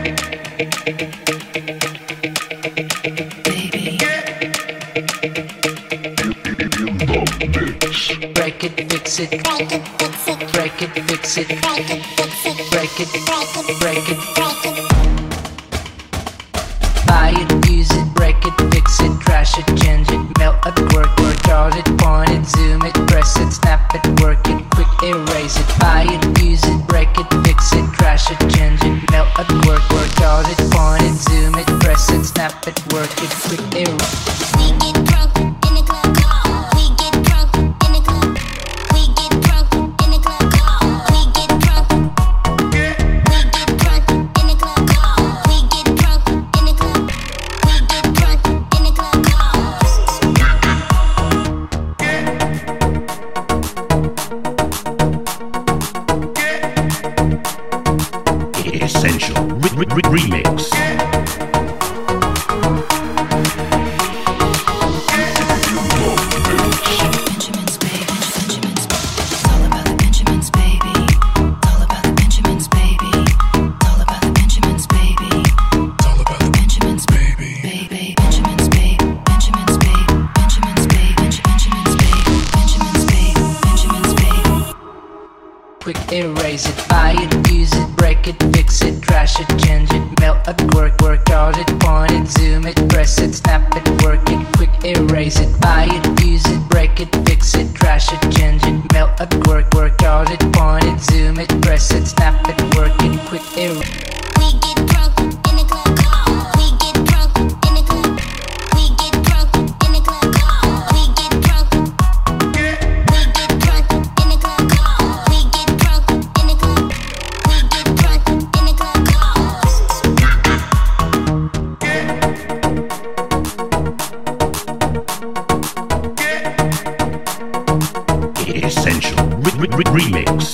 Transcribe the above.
Break it, fix it. Break it, fix it. Break it, fix it. Break it, fix it. Break it, break it, break it. Buy it, use it, break it, fix it, trash it, change it, melt at work hard it, point it, zoom it, press it, snap it, work it, quick erase it. Buy it, use it, break it, fix it, trash it, change it, melt at work hard it, point it, zoom it, press it, snap it, work it, quick erase. We get drunk in the club. We get drunk in the club. We get drunk in the club. We get drunk. We get drunk in the club. We get drunk in the club. We get drunk in the club. Essential Remix. Quick erase it, buy it, use it, break it, fix it, trash it, change it, melt at work hard it, point it, zoom it, press it, snap it, work it, quick erase it, buy it, use it, break it, fix it, trash it, change it, melt at work hard it, point it, zoom it, press it, snap it, work it, quick erase. We get drunk in the club. We get drunk in the club. We get drunk in the club. We get drunk. We get drunk in the club. We get drunk in the club. We get drunk in the club. Essential Remix.